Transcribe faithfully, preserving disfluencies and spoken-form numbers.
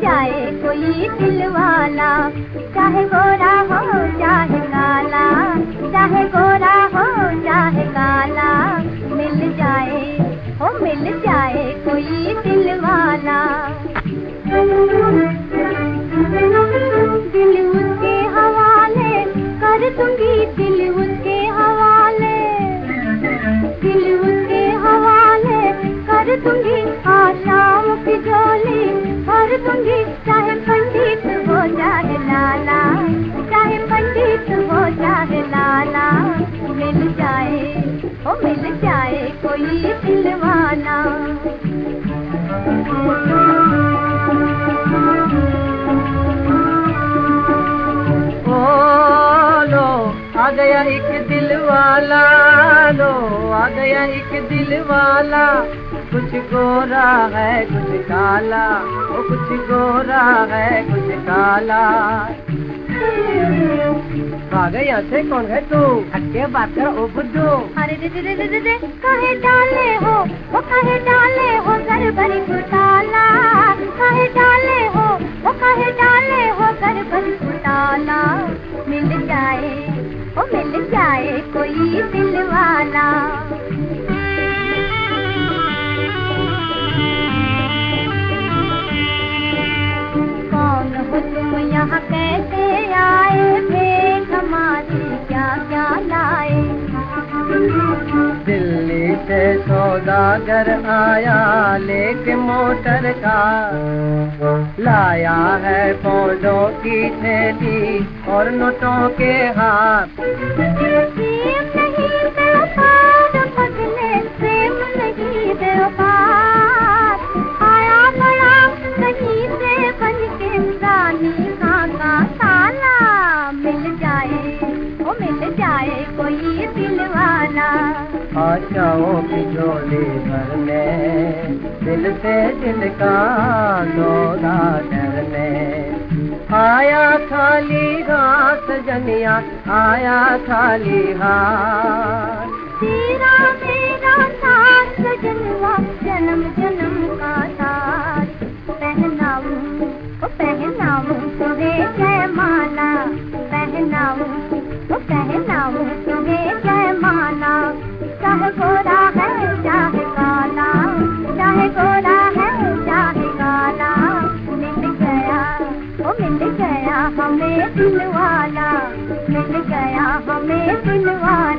जाए कोई दिल वाला, चाहे गोरा हो चाहे काला, चाहे गोरा हो चाहे काला, मिल जाए हो मिल जाए कोई दिल वाला। दिल उसके हवाले कर दूंगी, दिल उसके हवाले, दिल उसके हवाले कर दूंगी, आशाओं की झोली भर दूंगी, चाहे पंडित हो चाहे लाला, चाहे पंडित हो चाहे लाला, मिल जाए ओ मिल जाए कोई दिल वाला। आ गया एक दिल वाला, लो आ गया एक दिल वाला, कुछ गोरा है कुछ काला, वो कुछ गोरा है कुछ काला। भाग यहाँ से, कौन है तू? हटके बात कर ओ बुद्धू। अरे दे दे दे दे दे कहे डाले हो वो कहे डाले हो घर भरी घुटाला, कहे डाले हो वो कहे डाले हो घर भरी घुटाला, मिल जाए ओ मिल जाए कोई दिल वाला। कौन हो तुम यहाँ कैसे आए, भेंट हमारी क्या क्या लाए। दिल्ली से सौदागर आया लेके मोटर का, लाया है पौधों की थैली और नोटों के हाथ। प्रेम नहीं व्यापार पगले, प्रेम नहीं व्यापार, आया बड़ा कहीं से बन के रानी खां का ताला, मिल जाए ओ मिल जाए कोई दिल वाला। आशाओं की झोली भरने, दिल से दिल का सौदा करने, आया खाली हाथ जनिया, आया खाली हाथ। तेरा मेरा साथ सजनवा जन्म जन्म का साथ, पहनाऊं ओ पहनाऊं तुम्हें जयमाला, पहनाऊं ओ पहनाऊं तुम्हें जयमाला, चाहे गोरा है चाहे काला, चाहे गोरा है चाहे काला, मिल गया ओ मिल गया हमें दिल वाला, मिल गया हमें दिल वाला।